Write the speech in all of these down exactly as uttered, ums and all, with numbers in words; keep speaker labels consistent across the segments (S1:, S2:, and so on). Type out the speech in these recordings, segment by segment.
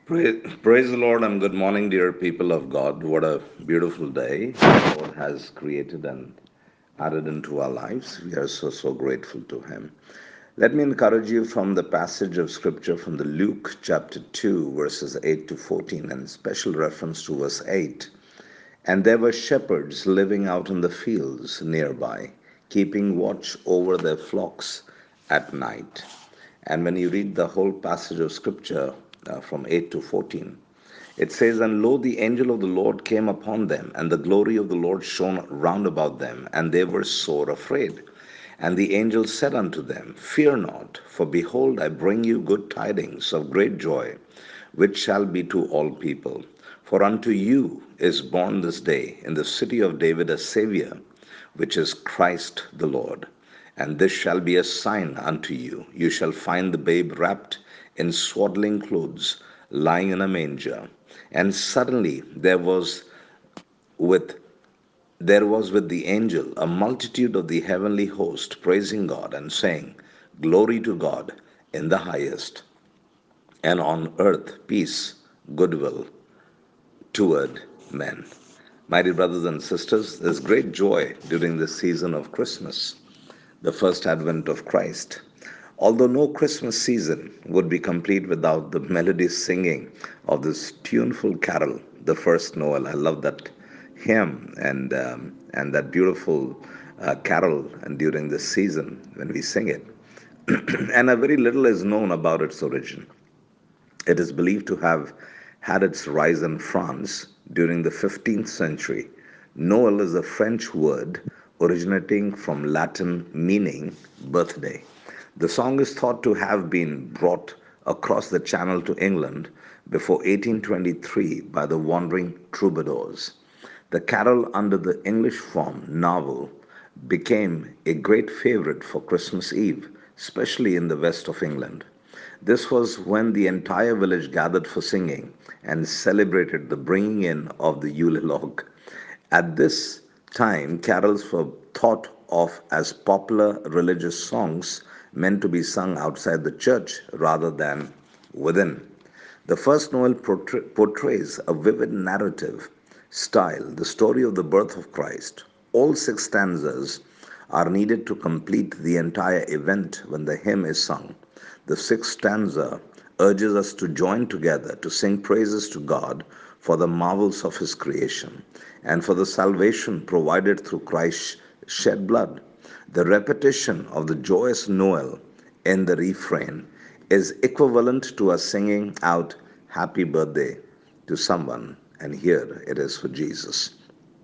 S1: Praise, praise the Lord and good morning, dear people of God. What a beautiful day the Lord has created and added into our lives. We are so, so grateful to Him. Let me encourage you from the passage of Scripture from the Luke chapter two, verses eight to fourteen, and special reference to verse eight. And there were shepherds living out in the fields nearby, keeping watch over their flocks at night. And when you read the whole passage of Scripture uh, from eight to fourteen, it says, And lo, the angel of the Lord came upon them, and the glory of the Lord shone round about them, and they were sore afraid. And the angel said unto them, Fear not, for behold, I bring you good tidings of great joy, which shall be to all people. For unto you is born this day in the city of David a Saviour, which is Christ the Lord. And this shall be a sign unto you. You shall find the babe wrapped in swaddling clothes, lying in a manger. And suddenly there was with there was with the angel a multitude of the heavenly host praising God and saying, Glory to God in the highest, and on earth peace, goodwill toward men. My dear brothers and sisters, there's great joy during this season of Christmas, the first advent of Christ. Although no Christmas season would be complete without the melodious singing of this tuneful carol, the first Noel. I love that hymn and um, and that beautiful uh, carol, and during this season when we sing it, and a very little is known about its origin. It is believed to have had its rise in France during the fifteenth century. Noel is a French word originating from Latin meaning birthday. The song is thought to have been brought across the Channel to England before eighteen twenty-three by the wandering troubadours. The carol under the English form novel became a great favorite for Christmas Eve, especially in the west of England. This was when the entire village gathered for singing and celebrated the bringing in of the Yule log. At this time, carols were thought of as popular religious songs meant to be sung outside the church rather than within. The first Noel portray- portrays a vivid narrative style, the story of the birth of Christ. All six stanzas are needed to complete the entire event when the hymn is sung. The sixth stanza urges us to join together to sing praises to God for the marvels of His creation and for the salvation provided through Christ's shed blood. The repetition of the joyous Noel in the refrain is equivalent to us singing out happy birthday to someone, and here it is for Jesus.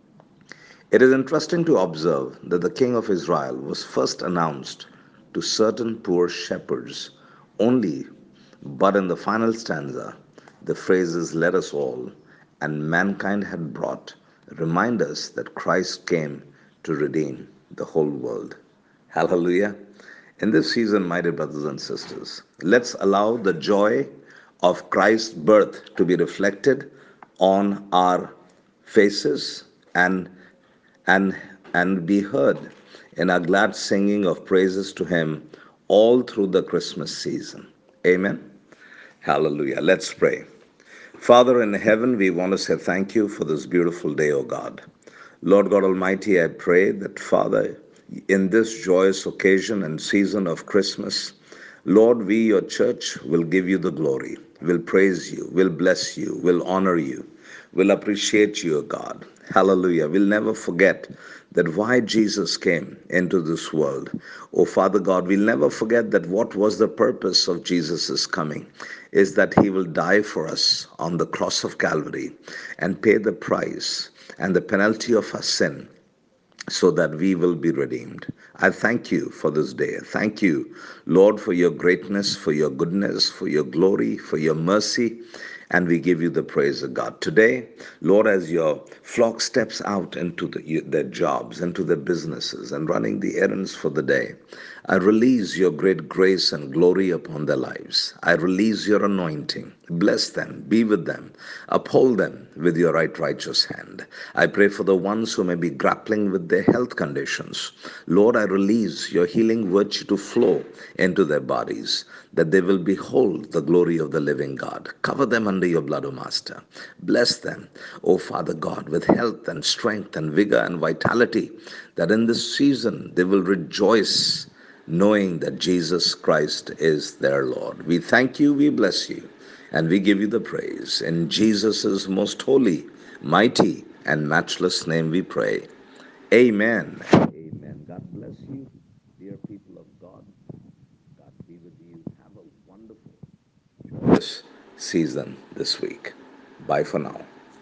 S1: It is interesting to observe that the King of Israel was first announced to certain poor shepherds only, but in the final stanza, the phrases let us all and mankind had brought remind us that Christ came to redeem the whole world. Hallelujah. In this season, my dear brothers and sisters, let's allow the joy of Christ's birth to be reflected on our faces and and and be heard in our glad singing of praises to Him all through the Christmas season. Amen. Hallelujah. Let's pray. Father in heaven, we want to say thank you for this beautiful day, O God. Lord God Almighty, I pray that, Father, in this joyous occasion and season of Christmas, Lord, we, your church, will give you the glory, will praise you, will bless you, will honor you, will appreciate you, O God. Hallelujah. We'll never forget that why Jesus came into this world. Oh, Father God, we'll never forget that what was the purpose of Jesus' coming is that He will die for us on the cross of Calvary and pay the price and the penalty of our sin so that we will be redeemed. I thank you for this day. Thank you, Lord, for your greatness, for your goodness, for your glory, for your mercy. And we give you the praise of God. Today, Lord, as your flock steps out into the, their jobs, into their businesses, and running the errands for the day, I release your great grace and glory upon their lives. I release your anointing. Bless them, be with them, uphold them with your right righteous hand. I pray for the ones who may be grappling with their health conditions. Lord, I release your healing virtue to flow into their bodies. that they will behold the glory of the living God. Cover them under your blood, O Master. Bless them, O Father God, with health and strength and vigor and vitality, that in this season they will rejoice knowing that Jesus Christ is their Lord. We thank you, we bless you, and we give you the praise. In Jesus' most holy, mighty, and matchless name we pray. Amen. Amen. God bless you, dear people of God. God be with you. Have a wonderful, joyous season this week. Bye for now.